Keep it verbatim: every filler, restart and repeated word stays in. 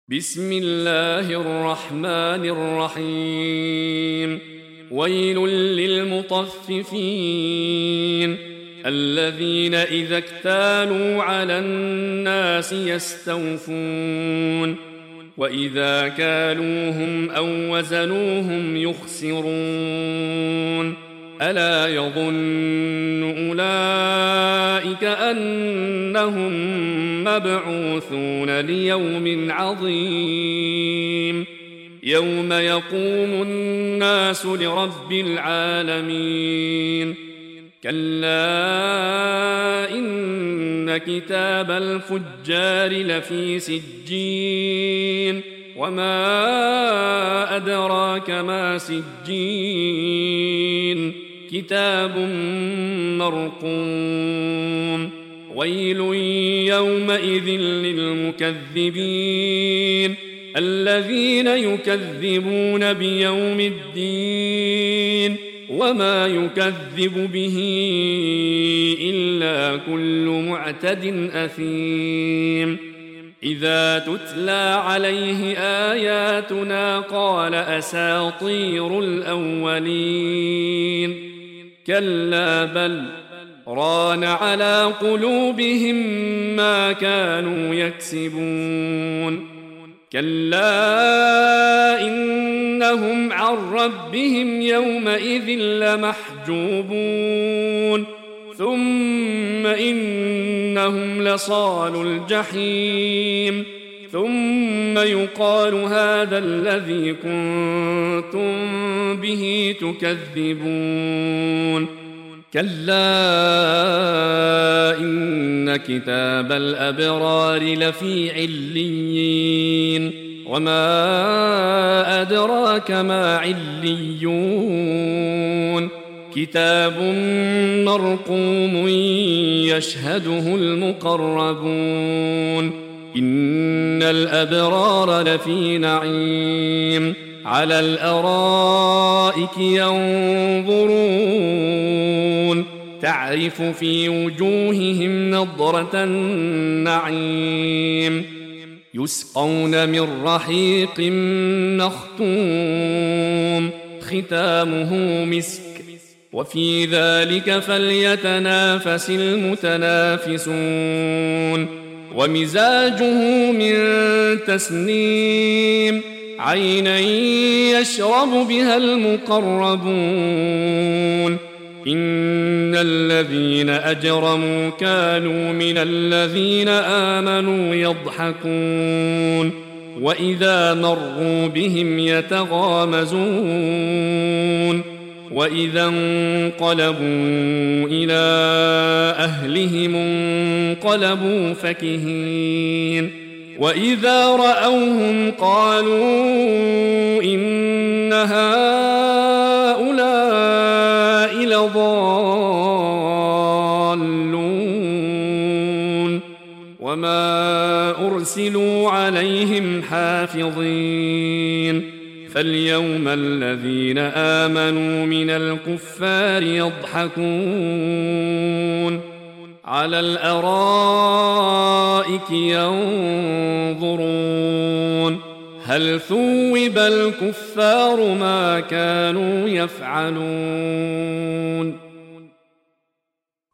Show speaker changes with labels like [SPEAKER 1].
[SPEAKER 1] بسم الله الرحمن الرحيم. ويل للمطففين الذين إذا اكتالوا على الناس يستوفون وإذا كالوهم أو وزنوهم يخسرون. ألا يظن أولئك أنهم مبعوثون ليوم عظيم يوم يقوم الناس لرب العالمين. كلا إن كتاب الفجار لفي سجين وما أدراك ما سجين كتاب مرقوم. ويل يومئذ للمكذبين الذين يكذبون بيوم الدين وما يكذب به إلا كل معتد أثيم. إذا تتلى عليه آياتنا قال أساطير الأولين. كلا بل ران على قلوبهم ما كانوا يكسبون. كلا إنهم عن ربهم يومئذ لمحجوبون ثم إنهم لصالو الجحيم ثم يقال هذا الذي كنتم به تكذبون. كلا إن كتاب الأبرار لفي عليين وما أدراك ما عليون كتاب مرقوم يشهده المقربون. إن الأبرار لفي نعيم على الأرائك ينظرون تعرف في وجوههم نضرة النعيم يسقون من رحيق مختوم ختامه مسك وفي ذلك فليتنافس المتنافسون. ومزاجه من تسنيم عينا يشرب بها المقربون. إن الذين أجرموا كانوا من الذين آمنوا يضحكون وإذا مروا بهم يتغامزون وإذا انقلبوا إلى أهلهم انقلبوا فكهين وإذا رأوهم قالوا إن هؤلاء لضالون وما أرسلوا عليهم حافظين. فاليوم الذين آمنوا من الكفار يضحكون على الأرائك ينظرون هل ثوب الكفار ما كانوا يفعلون.